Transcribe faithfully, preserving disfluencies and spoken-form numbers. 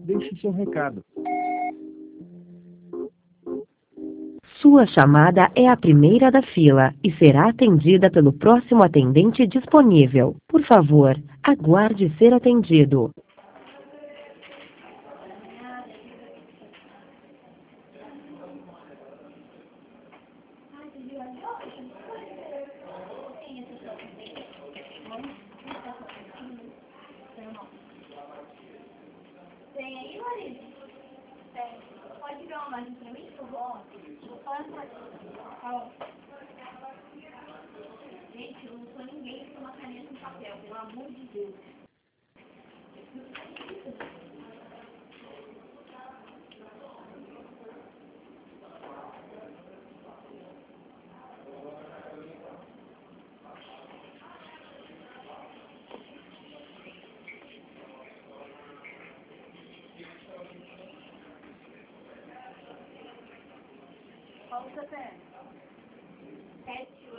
Deixe seu recado. Sua chamada é a primeira da fila e será atendida pelo próximo atendente disponível. Por favor, aguarde ser atendido. Tem aí, Larissa? Tem. Pode ver uma imagem pra mim, por favor? Gente, eu não sou ninguém com uma caneta e papel, pelo amor de Deus. Qual o seu pé?